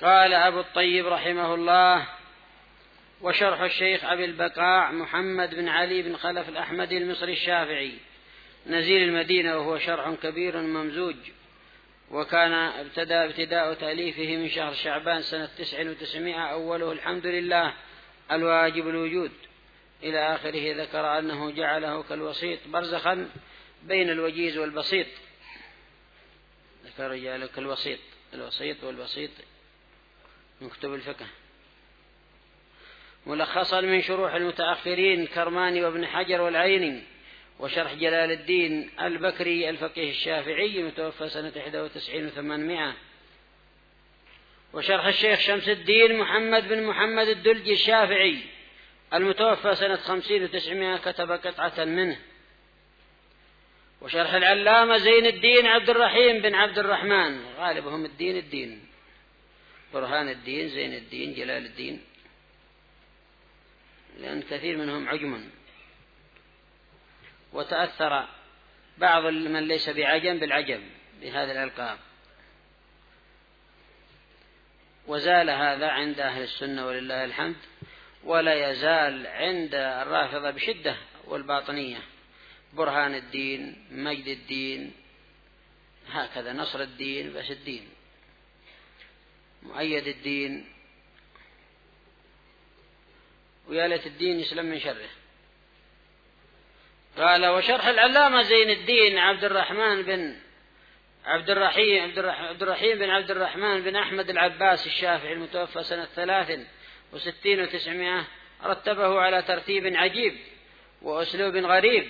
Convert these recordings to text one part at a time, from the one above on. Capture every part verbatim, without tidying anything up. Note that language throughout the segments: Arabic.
قال أبو الطيب رحمه الله: وشرح الشيخ أبي البقاع محمد بن علي بن خلف الأحمدي المصري الشافعي نزيل المدينة، وهو شرح كبير ممزوج، وكان ابتدأ ابتداء تأليفه من شهر شعبان سنة تسع وتسعمائة، أوله الحمد لله الواجب الوجود إلى آخره. ذكر أنه جعله كالوسيط برزخا بين الوجيز والبسيط، ذكر جعله كالوسيط، الوسيط والبسيط من كتب الفقه. ملخصا من شروح المتأخرين كرماني وابن حجر والعيني، وشرح جلال الدين البكري الفقيه الشافعي المتوفى سنة إحدى وتسعين وثمانمائة، وشرح الشيخ شمس الدين محمد بن محمد الدلجي الشافعي المتوفى سنة خمسين وتسعمائة، كتب قطعة منه، وشرح العلامة زين الدين عبد الرحيم بن عبد الرحمن، غالبهم الدين الدين، برهان الدين، زين الدين، جلال الدين، لأن كثير منهم عجم، وتأثر بعض من ليس بعجم بالعجم بهذا الألقاب، وزال هذا عند أهل السنة ولله الحمد، ولا يزال عند الرافضة بشدة والباطنية، برهان الدين، مجد الدين، هكذا، نصر الدين، بس الدين، مؤيد الدين، ويا ليت الدين يسلم من شره. قال: وشرح العلامة زين الدين عبد الرحمن بن عبد الرحيم عبد الرحيم بن عبد الرحمن بن أحمد العباس الشافعي المتوفى سنة ثلاث وستين وتسعمائة، رتبه على ترتيب عجيب وأسلوب غريب،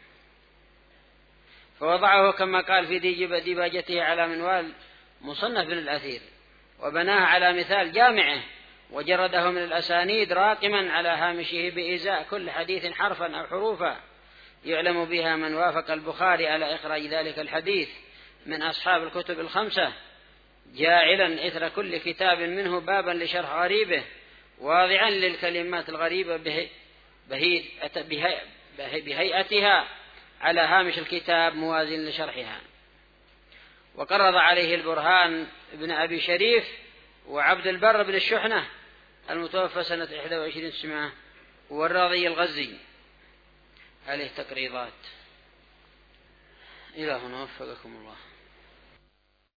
فوضعه كما قال في ديباجته على منوال مصنف بن الأثير، وبناه على مثال جامعه، وجرده من الأسانيد راقما على هامشه بإزاء كل حديث حرفا أو حروفا يعلم بها من وافق البخاري على إخراج ذلك الحديث من أصحاب الكتب الخمسة، جاعلا إثر كل كتاب منه بابا لشرح غريبه، واضعا للكلمات الغريبة بهيئتها على هامش الكتاب موازن لشرحها. وقرض عليه البرهان ابن أبي شريف وعبد البر بن الشحنة المتوفى سنة إحدى وعشرين وتسعمائة، والراضي الغزي عليه تقريضات. إلى هنا وفقكم الله.